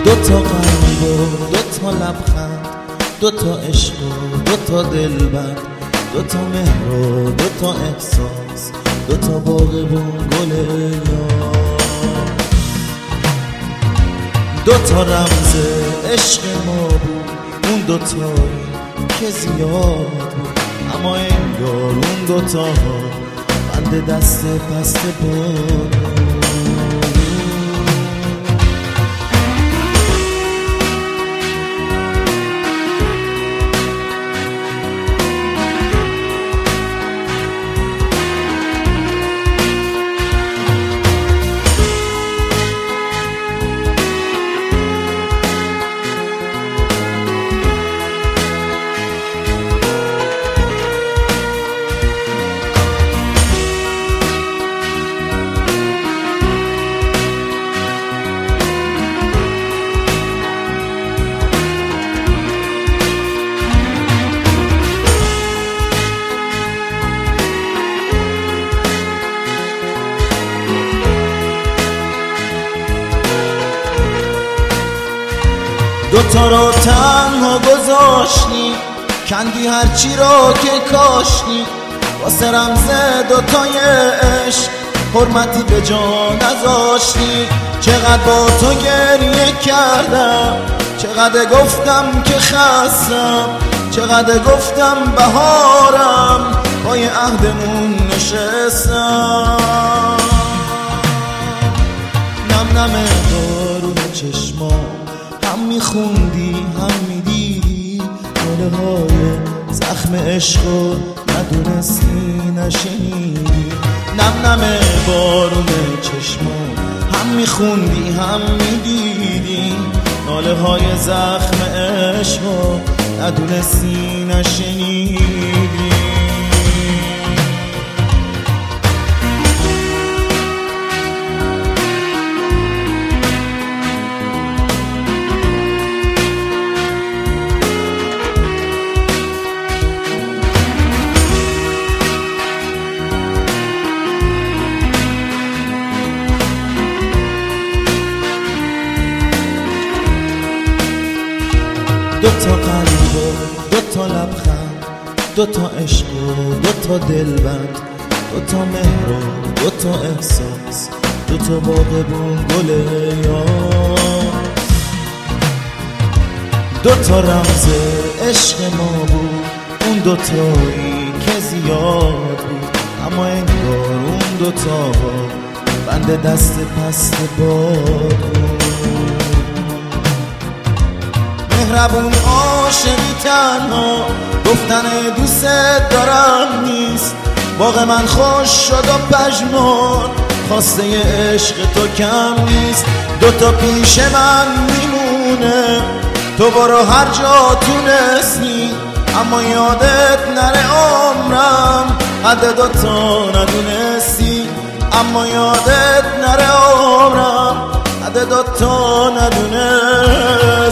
دوتا قلب و دوتا لبخند، دوتا عشق و دوتا دلبند، دوتا مهر و دوتا احساس، دوتا باغبون گل یار. دوتا رمز عشق ما بود اون دوتایی که زیاد بود، اما انگار اون دوتاها بند دست پست بود. دوتا رو تنها گذاشتی، کندی هرچی رو که کاشتی، واسه رمز دوتای عشق حرمتی به جا نذاشتی. چقدر با تو گریه کردم، چقدر گفتم که خستم، چقدر گفتم بهارم، پای عهدمون نشستم. نم نم بارون چشمام، هم میخوندی هم میدیدی ناله های زخم عشقو ندونستی نشنیدی. نم نم بارون چشمام، هم میخوندی هم میدیدی ناله های زخم عشقو ندونستی نشنیدی. دوتا قلب و دوتا لبخند، دوتا عشق و دوتا دلبند، دوتا مهر و دوتا احساس، دوتا باغبون گل یار. دوتا رمز عشق ما بود اون دوتایی که زیاد بود، اما انگار اون دوتاها بند دست پست باد بود. مهربون عاشقی تنها گفتن دوست دارم نیست، باغ من خوش شد و پژمرد، خواسته عشق تو کم نیست. دوتا پیش من میمونه، تو برو هر جا تونستی، اما یادت نره عمرم حد دوتا ندونستی. اما یادت نره عمرم حد دوتا ندونستی.